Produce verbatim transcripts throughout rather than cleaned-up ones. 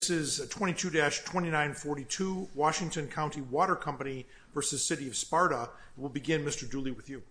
This is twenty-two dash twenty-nine forty-two, Washington County Water Company versus City of Sparta. We'll begin, Mister Dooley, with you.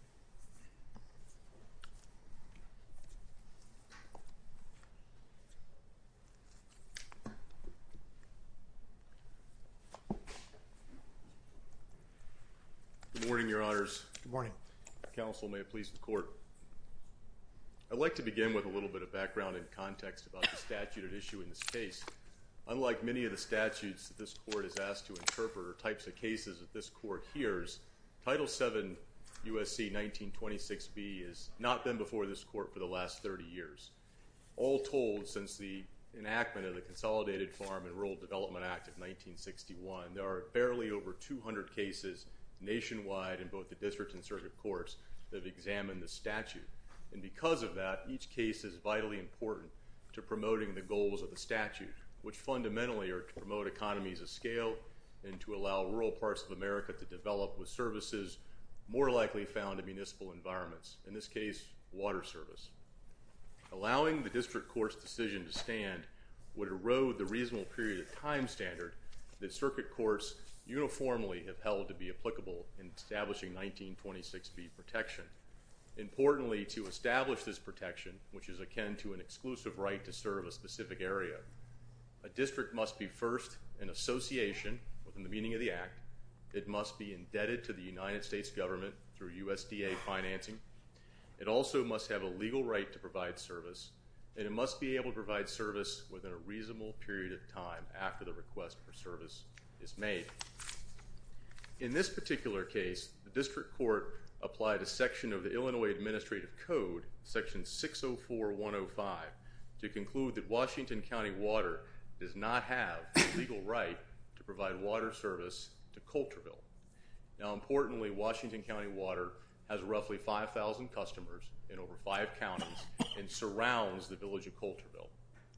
Good morning, Your Honors. Good morning. Counsel, may it please the Court. I'd like to begin with a little bit of background and context about the statute at issue in this case. Unlike many of the statutes that this Court is asked to interpret or types of cases that this Court hears, Title seven U S C nineteen twenty-six B has not been before this Court for the last thirty years. All told, since the enactment of the Consolidated Farm and Rural Development Act of nineteen sixty-one, there are barely over two hundred cases nationwide in both the district and circuit courts that have examined the statute. And because of that, each case is vitally important to promoting the goals of the statute, which fundamentally are to promote economies of scale and to allow rural parts of America to develop with services more likely found in municipal environments, in this case, water service. Allowing the district court's decision to stand would erode the reasonable period of time standard that circuit courts uniformly have held to be applicable in establishing nineteen twenty-six B protection. Importantly, to establish this protection, which is akin to an exclusive right to serve a specific area, a district must be first an association within the meaning of the Act. It must be indebted to the United States government through U S D A financing. It also must have a legal right to provide service, and it must be able to provide service within a reasonable period of time after the request for service is made. In this particular case, the district court applied a section of the Illinois Administrative Code, section six oh four one oh five, to conclude that Washington County Water does not have the legal right to provide water service to Coulterville. Now, importantly, Washington County Water has roughly five thousand customers in over five counties and surrounds the village of Coulterville.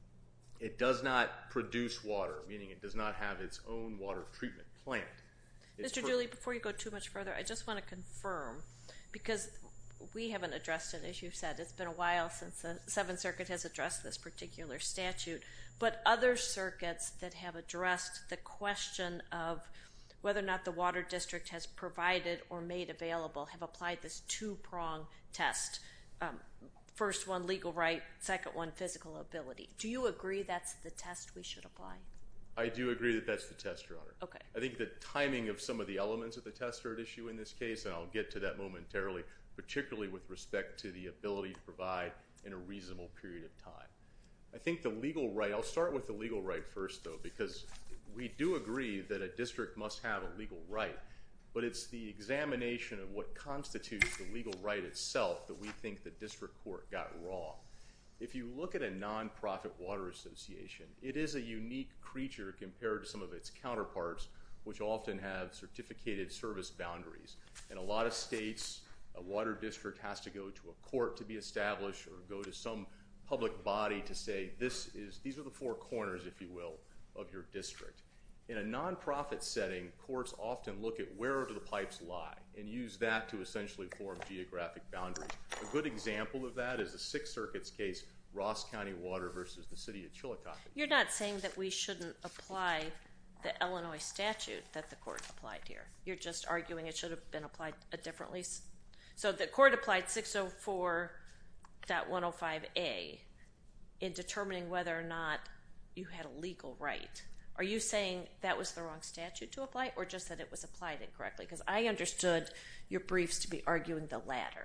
It does not produce water, meaning it does not have its own water treatment plant. Mister Dooley, before you go too much further, I just want to confirm, because we haven't addressed it, as you've said. It's been a while since the Seventh Circuit has addressed this particular statute, but other circuits that have addressed the question of whether or not the water district has provided or made available have applied this two-prong test. Um, first one, legal right, second one, physical ability. Do you agree that's the test we should apply? I do agree that that's the test, Your Honor. Okay. I think the timing of some of the elements of the test are at issue in this case, and I'll get to that momentarily, particularly with respect to the ability to provide in a reasonable period of time. I think the legal right, I'll start with the legal right first, though, because we do agree that a district must have a legal right, but it's the examination of what constitutes the legal right itself that we think the district court got wrong. If you look at a nonprofit water association, it is a unique creature compared to some of its counterparts, which often have certificated service boundaries. In a lot of states, a water district has to go to a court to be established or go to some public body to say, this is, these are the four corners, if you will, of your district. In a nonprofit setting, courts often look at where do the pipes lie and use that to essentially form geographic boundaries. A good example of that is the Sixth Circuit's case, Ross County Water versus the City of Chillicothe. You're not saying that we shouldn't apply the Illinois statute that the court applied here. You're just arguing it should have been applied differently. So the court applied six oh four point one oh five A in determining whether or not you had a legal right. Are you saying that was the wrong statute to apply, or just that it was applied incorrectly? Because I understood your briefs to be arguing the latter.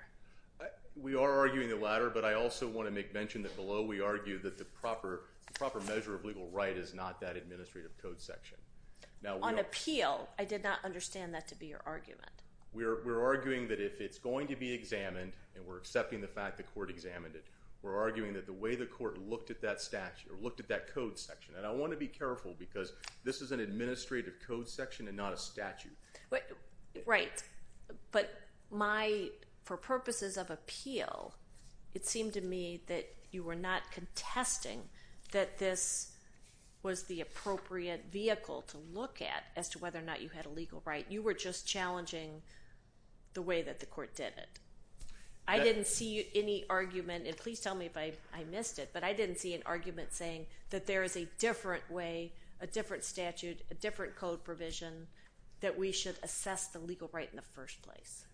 We are arguing the latter, but I also want to make mention that below we argue that the proper, the proper measure of legal right is not that administrative code section. Now, on appeal, I did not understand that to be your argument. We're, we're arguing that if it's going to be examined, and we're accepting the fact the court examined it, we're arguing that the way the court looked at that statute, or looked at that code section, and I want to be careful because this is an administrative code section and not a statute. Wait, right, but my, for purposes of appeal, it seemed to me that you were not contesting that this was the appropriate vehicle to look at as to whether or not you had a legal right. You were just challenging the way that the court did it. I didn't see any argument, and please tell me if I, I missed it, but I didn't see an argument saying that there is a different way, a different statute, a different code provision that we should assess the legal right in the first place.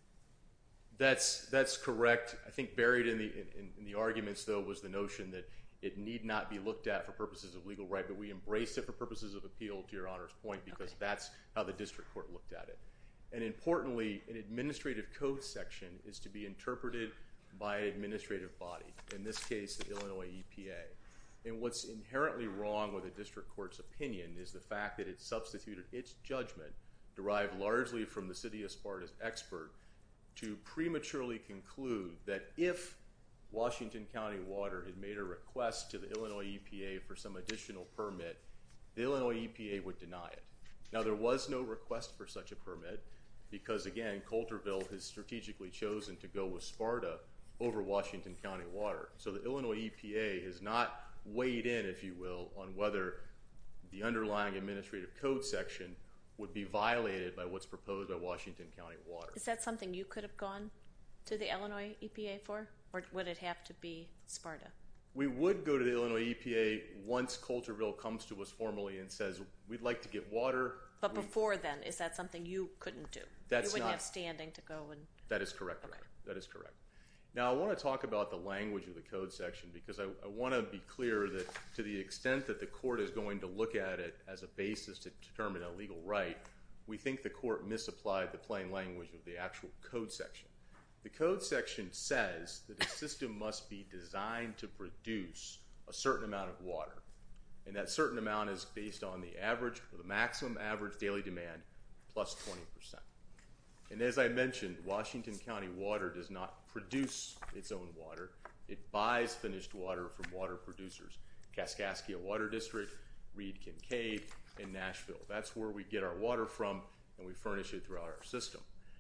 That's that's correct. I think buried in the in, in the arguments, though, was the notion that it need not be looked at for purposes of legal right, but we embraced it for purposes of appeal, to Your Honor's point, because okay. that's how the district court looked at it. And importantly, an administrative code section is to be interpreted by an administrative body, in this case, the Illinois E P A. And what's inherently wrong with the district court's opinion is the fact that it substituted its judgment, derived largely from the city of Sparta's expert, to prematurely conclude that if Washington County Water had made a request to the Illinois E P A for some additional permit, the Illinois E P A would deny it. Now, there was no request for such a permit because, again, Coulterville has strategically chosen to go with Sparta over Washington County Water. So the Illinois E P A has not weighed in, if you will, on whether the underlying administrative code section would be violated by what's proposed by Washington County Water. Is that something you could have gone to the Illinois E P A for, or would it have to be Sparta? We would go to the Illinois E P A once Coulterville comes to us formally and says, we'd like to get water. But we, before then, is that something you couldn't do? That's you wouldn't not, have standing to go and... That is correct. Okay. That is correct. Now, I want to talk about the language of the code section because I, I want to be clear that to the extent that the court is going to look at it as a basis to determine a legal right, we think the court misapplied the plain language of the actual code section. The code section says that the system must be designed to produce a certain amount of water, and that certain amount is based on the average or the maximum average daily demand plus twenty percent. And as I mentioned, Washington County Water does not produce its own water. It buys finished water from water producers, Kaskaskia Water District, Reed Kincaid, and Nashville. That's where we get our water from, and we furnish it throughout our system.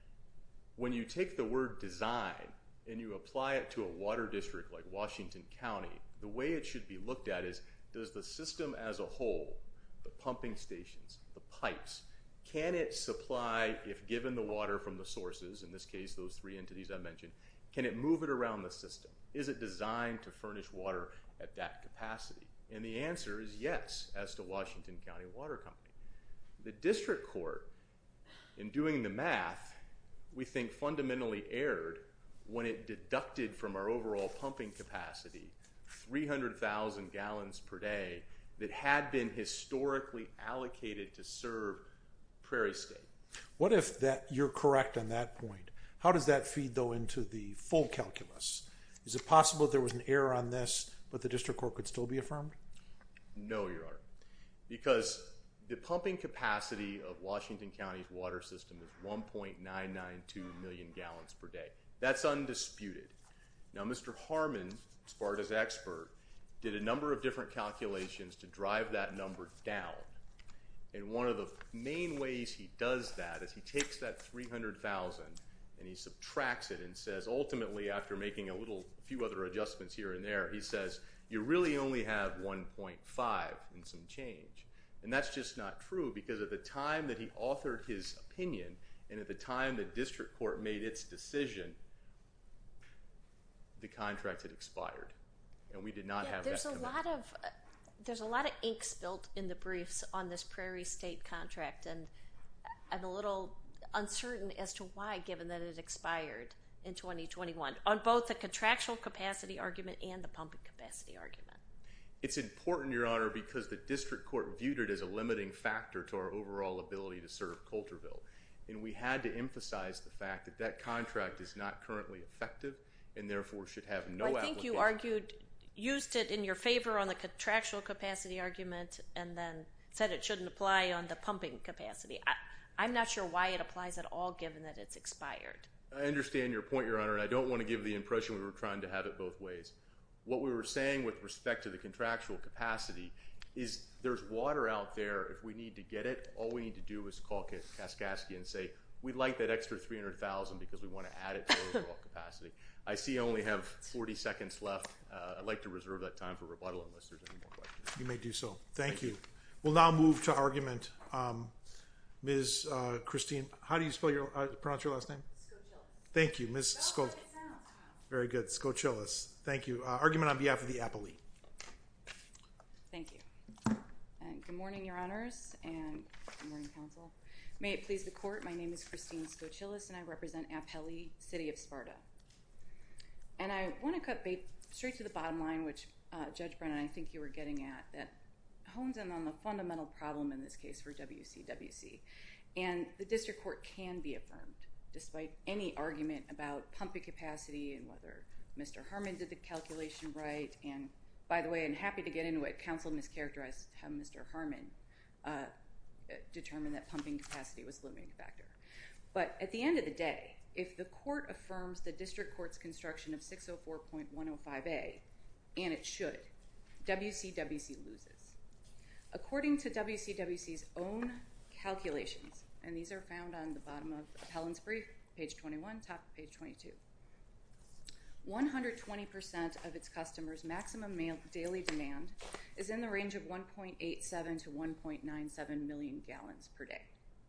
When you take the word design and you apply it to a water district like Washington County, the way it should be looked at is, does the system as a whole, the pumping stations, the pipes, can it supply, if given the water from the sources, in this case those three entities I mentioned, can it move it around the system? Is it designed to furnish water at that capacity? And the answer is yes, as to Washington County Water Company. The district court, in doing the math, we think fundamentally erred when it deducted from our overall pumping capacity three hundred thousand gallons per day that had been historically allocated to serve Prairie State. What if that you're correct on that point? How does that feed, though, into the full calculus? Is it possible there was an error on this, but the district court could still be affirmed? No, Your Honor, because the pumping capacity of Washington County's water system is one point nine nine two million gallons per day. That's undisputed. Now, Mister Harmon, Sparta's expert, did a number of different calculations to drive that number down. And one of the main ways he does that is he takes that three hundred thousand and he subtracts it and says, ultimately, after making a little, a few other adjustments here and there, he says, you really only have one point five and some change. And that's just not true, because at the time that he authored his opinion and at the time the district court made its decision, the contract had expired. And we did not yeah, have there's that a lot of uh, There's a lot of ink spilled in the briefs on this Prairie State contract, and I'm a little uncertain as to why, given that it expired in twenty twenty-one, on both the contractual capacity argument and the pumping capacity argument. It's important, Your Honor, because the district court viewed it as a limiting factor to our overall ability to serve Coulterville. And we had to emphasize the fact that that contract is not currently effective and therefore should have no well, I application. think you argued, used it in your favor on the contractual capacity argument and then said it shouldn't apply on the pumping capacity. I, I'm not sure why it applies at all, given that it's expired. I understand your point, Your Honor, and I don't want to give the impression we were trying to have it both ways. What we were saying with respect to the contractual capacity is there's water out there. If we need to get it, all we need to do is call Kaskaskia and say, we'd like that extra three hundred thousand because we want to add it to overall capacity. I see I only have forty seconds left. Uh, I'd like to reserve that time for rebuttal unless there's any more questions. You may do so. Thank, Thank you. you. We'll now move to argument. Um, Miz Uh, Christine, how do you spell your uh, pronounce your last name? Thank you, Miz Scogill. Very good. Skochilis. Thank you. Uh, argument on behalf of the appellee. Thank you. And good morning, Your Honors, and good morning, Counsel. May it please the Court, my name is Christine Skochilis, and I represent Appellee City of Sparta. And I want to cut bait straight to the bottom line, which uh, Judge Brennan, I think you were getting at, that hones in on the fundamental problem in this case for W C W C. And the district court can be affirmed, despite any argument about pumping capacity and whether Mister Harmon did the calculation right. And by the way, I'm happy to get into it. Counsel mischaracterized how Mister Harmon uh, determined that pumping capacity was the limiting factor. But at the end of the day, if the court affirms the district court's construction of six oh four point one oh five A, and it should, W C W C loses. According to W C W C's own calculations, and these are found on the bottom of Appellant's brief, page twenty-one, top of page twenty-two, one hundred twenty percent of its customers' maximum daily demand is in the range of one point eight seven to one point nine seven million gallons per day.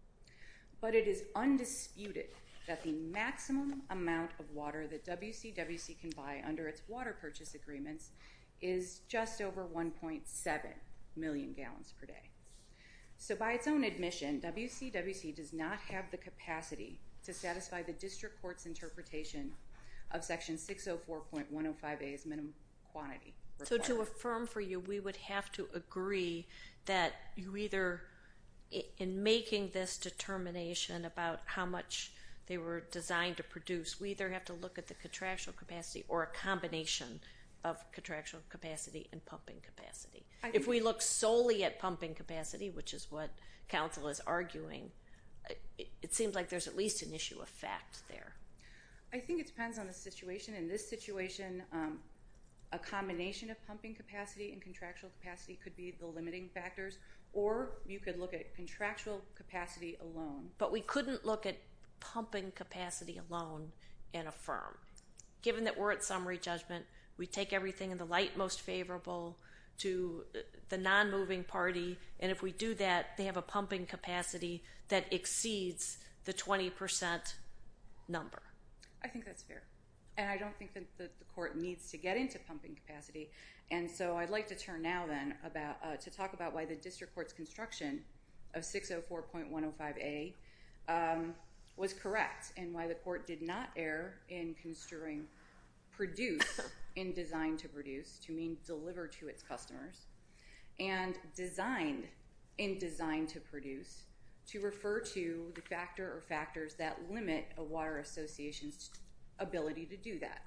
But it is undisputed that the maximum amount of water that W C W C can buy under its water purchase agreements is just over one point seven million gallons per day. So by its own admission, W C W C does not have the capacity to satisfy the district court's interpretation of section six oh four point one oh five A's minimum quantity requirement. So to affirm for you, we would have to agree that you either, in making this determination about how much they were designed to produce, we either have to look at the contractual capacity or a combination of contractual capacity and pumping capacity. If we look solely at pumping capacity, which is what counsel is arguing, it, it seems like there's at least an issue of fact there. I think it depends on the situation. In this situation, um, a combination of pumping capacity and contractual capacity could be the limiting factors, or you could look at contractual capacity alone. But we couldn't look at pumping capacity alone and affirm. Given that we're at summary judgment, we take everything in the light most favorable to the non-moving party, and if we do that, they have a pumping capacity that exceeds the twenty percent number. I think that's fair. And I don't think that the, the court needs to get into pumping capacity. And so I'd like to turn now then about uh, to talk about why the district court's construction of six oh four point one oh five A um, was correct, and why the court did not err in construing produce in design to produce to mean deliver to its customers, and designed in design to produce to refer to the factor or factors that limit a water association's ability to do that.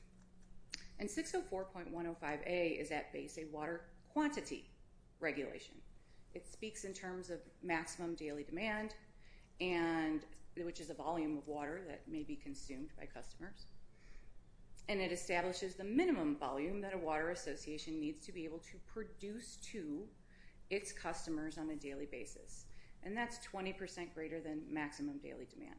And six oh four point one oh five A is at base a water quantity regulation. It speaks in terms of maximum daily demand, and which is a volume of water that may be consumed by customers. And it establishes the minimum volume that a water association needs to be able to produce to its customers on a daily basis. And that's twenty percent greater than maximum daily demand.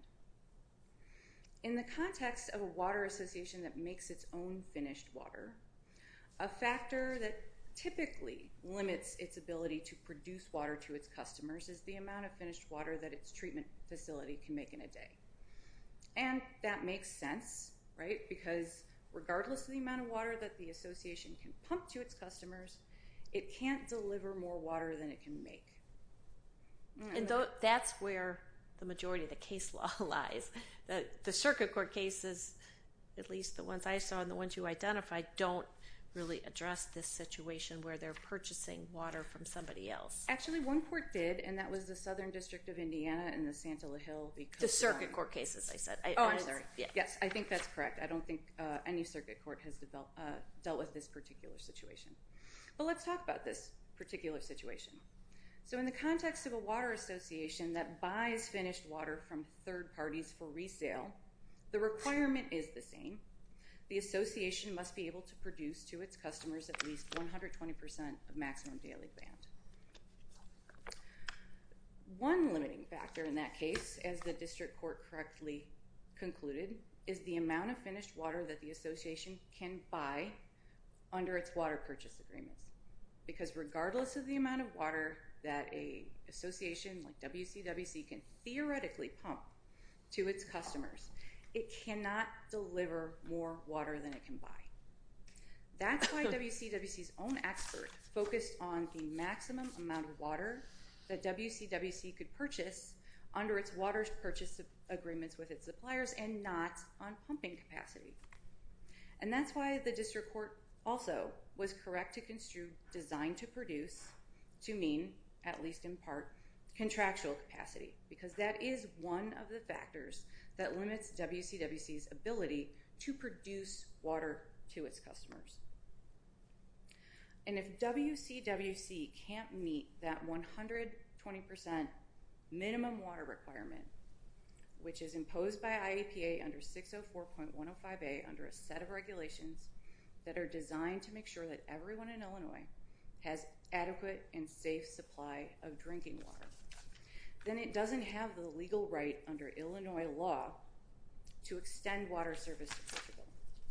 In the context of a water association that makes its own finished water, a factor that typically limits its ability to produce water to its customers is the amount of finished water that its treatment facility can make in a day. And that makes sense, right? Because regardless of the amount of water that the association can pump to its customers, it can't deliver more water than it can make. And th- that's where the majority of the case law lies. The, the circuit court cases, at least the ones I saw and the ones you identified, don't really address this situation where they're purchasing water from somebody else. Actually, one court did, and that was the Southern District of Indiana and the Santa La Hill. The circuit court cases, I said. I, oh, I I'm was, sorry. Yeah. Yes, I think that's correct. I don't think uh, any circuit court has develop, uh, dealt with this particular situation. But let's talk about this particular situation. So in the context of a water association that buys finished water from third parties for resale, the requirement is the same. The association must be able to produce to its customers at least one hundred twenty percent of maximum daily demand. One limiting factor in that case, as the district court correctly concluded, is the amount of finished water that the association can buy under its water purchase agreements. Because regardless of the amount of water that a association like W C W C can theoretically pump to its customers, it cannot deliver more water than it can buy. That's why W C W C's own expert focused on the maximum amount of water that W C W C could purchase under its water purchase agreements with its suppliers and not on pumping capacity. And that's why the district court also was correct to construe design to produce to mean, at least in part, contractual capacity, because that is one of the factors that limits W C W C's ability to produce water to its customers. And if W C W C can't meet that one hundred twenty percent minimum water requirement, which is imposed by I E P A under six oh four point one oh five A under a set of regulations that are designed to make sure that everyone in Illinois has adequate and safe supply of drinking water, then it doesn't have the legal right under Illinois law to extend water service to Portugal.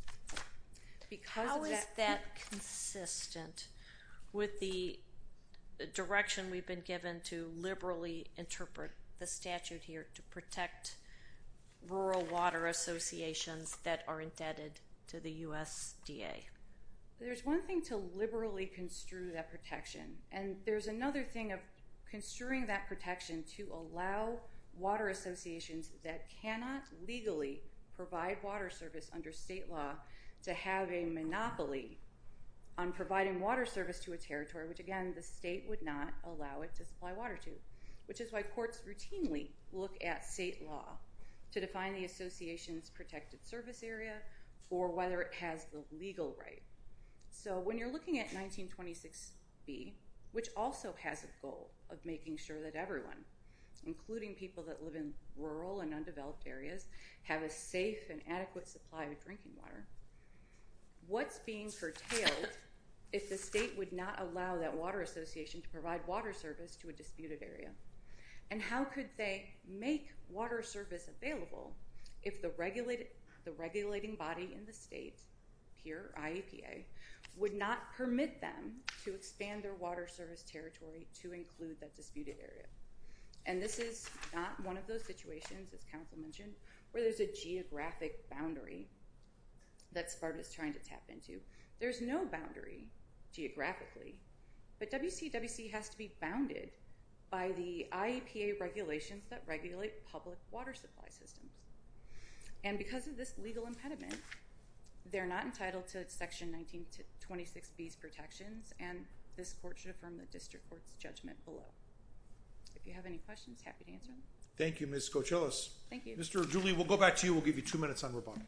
Because How of is that, that consistent with the direction we've been given to liberally interpret the statute here to protect rural water associations that are indebted to the U S D A? There's one thing to liberally construe that protection, and there's another thing of construing that protection to allow water associations that cannot legally provide water service under state law to have a monopoly on providing water service to a territory, which again, the state would not allow it to supply water to, which is why courts routinely look at state law to define the association's protected service area or whether it has the legal right. So when you're looking at nineteen twenty-six B, which also has a goal of making sure that everyone, including people that live in rural and undeveloped areas, have a safe and adequate supply of drinking water, what's being curtailed if the state would not allow that water association to provide water service to a disputed area? And how could they make water service available if the regulated, the regulating body in the state, here I E P A, would not permit them to expand their water service territory to include that disputed area? And this is not one of those situations, as counsel mentioned, where there's a geographic boundary that Sparta is trying to tap into. There's no boundary geographically, but W C W C has to be bounded by the I E P A regulations that regulate public water supply systems. And because of this legal impediment, they're not entitled to Section nineteen twenty-six B's protections, and this court should affirm the district court's judgment below. If you have any questions, happy to answer them. Thank you, Miz Skochilis. Thank you. Mister Dooley, we'll go back to you. We'll give you two minutes on rebuttal.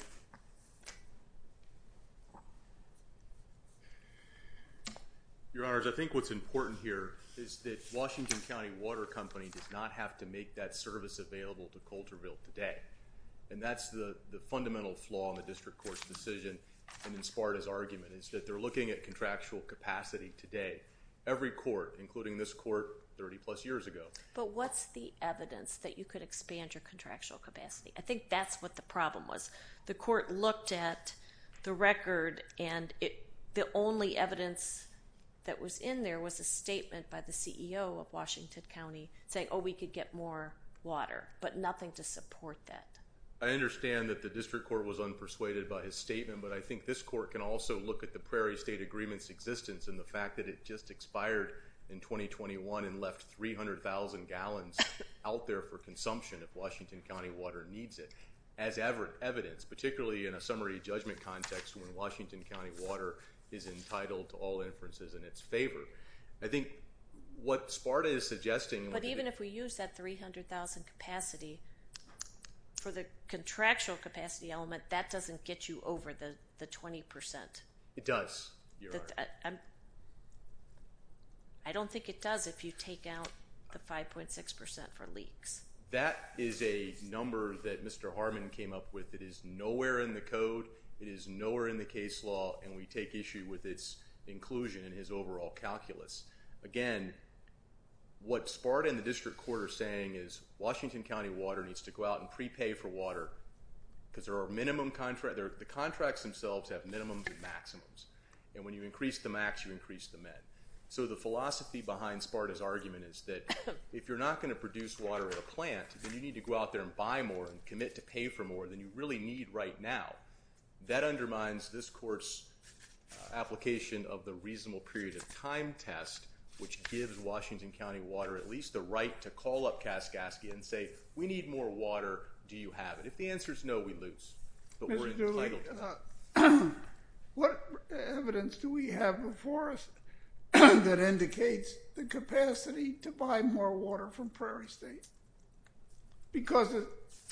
Your Honors, I think what's important here is that Washington County Water Company does not have to make that service available to Coulterville today. And that's the, the fundamental flaw in the district court's decision and in Sparta's argument, is that they're looking at contractual capacity today. Every court, including this court thirty plus years ago. But what's the evidence that you could expand your contractual capacity? I think that's what the problem was. The court looked at the record, and it, the only evidence that was in there was a statement by the C E O of Washington County saying, oh, we could get more water, but nothing to support that. I understand that the district court was unpersuaded by his statement, but I think this court can also look at the Prairie State Agreement's existence and the fact that it just expired in twenty twenty-one and left three hundred thousand gallons out there for consumption if Washington County Water needs it as ever evidence, particularly in a summary judgment context when Washington County Water is entitled to all inferences in its favor. I think what Sparta is suggesting... But even if we use that three hundred thousand capacity for the contractual capacity element, that doesn't get you over the, the twenty percent. It does, Your Honor. I, I'm, I don't think it does if you take out the five point six percent for leaks. That is a number that Mister Harmon came up with. It is nowhere in the code. It is nowhere in the case law, and we take issue with its inclusion in his overall calculus. Again, what Sparta and the district court are saying is Washington County Water needs to go out and prepay for water because there are minimum contracts. The contracts themselves have minimums and maximums. And when you increase the max, you increase the min. So the philosophy behind Sparta's argument is that if you're not going to produce water at a plant, then you need to go out there and buy more and commit to pay for more than you really need right now. That undermines this court's uh, application of the reasonable period of time test, which gives Washington County Water at least the right to call up Kaskaskia and say, we need more water, do you have it? If the answer is no, we lose. But Mister we're Dooley, entitled to that. uh, what evidence do we have before us that indicates the capacity to buy more water from Prairie State? Because it,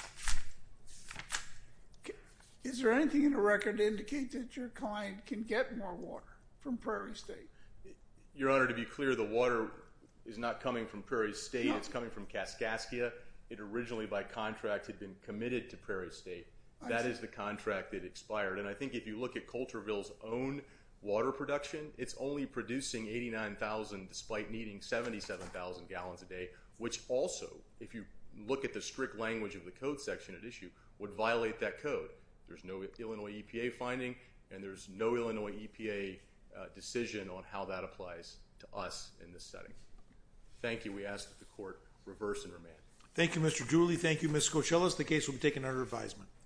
is there anything in the record to indicate that your client can get more water from Prairie State? Your Honor, to be clear, the water is not coming from Prairie State. No. It's coming from Kaskaskia. It originally, by contract, had been committed to Prairie State. That is the contract that expired. And I think if you look at Coulterville's own water production, it's only producing eighty-nine thousand despite needing seventy-seven thousand gallons a day, which also, if you look at the strict language of the code section at issue, would violate that code. There's no Illinois E P A finding, and there's no Illinois E P A uh, decision on how that applies to us in this setting. Thank you. We ask that the court reverse and remand. Thank you, Mister Dooley. Thank you, Miz Skochelis. The case will be taken under advisement.